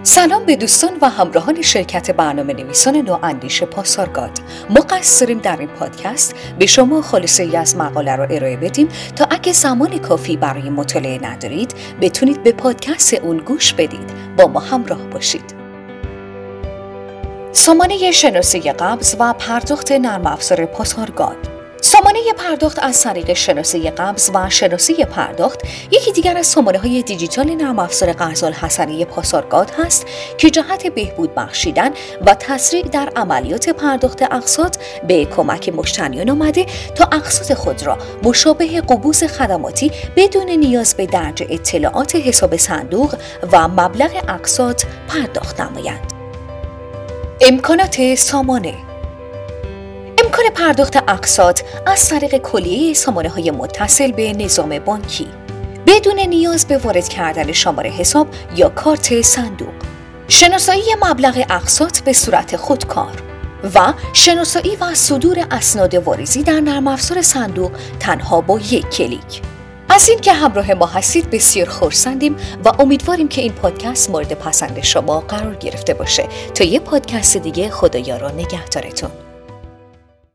سلام به دوستان و همراهان شرکت برنامه نویسان نواندیش پاسارگاد. ما قصد داریم در این پادکست به شما خلاصه‌ای از مقاله را ارائه بدیم تا اگه زمان کافی برای مطالعه ندارید بتونید به پادکست اون گوش بدید. با ما همراه باشید. سامانه شناسایی قبض و پرداخت نرم افزار پاسارگاد. سامانه پرداخت از طریق شناسایی قبض و شناسایی پرداخت یکی دیگر از سامانه‌های دیجیتال نرم افزار قرض‌الحسنه پاسارگاد هست که جهت بهبود بخشیدن و تسریع در عملیات پرداخت اقساط به کمک مشتریان آمده تا اقساط خود را مشابه قبوض خدماتی بدون نیاز به درج اطلاعات حساب صندوق و مبلغ اقساط پرداخت نمایند. امکانات سامانه: امکان پرداخت اقساط از طریق کلیه سامانه‌های متصل به نظام بانکی بدون نیاز به وارد کردن شماره حساب یا کارت صندوق، شناسایی مبلغ اقساط به صورت خودکار و شناسایی و صدور اسناد واریزی در نرم افزار صندوق تنها با یک کلیک. از این که همراه ما هستید بسیار خرسندیم و امیدواریم که این پادکست مورد پسند شما قرار گرفته باشه. تا یه پادکست دیگه، خدایا را نگهدارتون.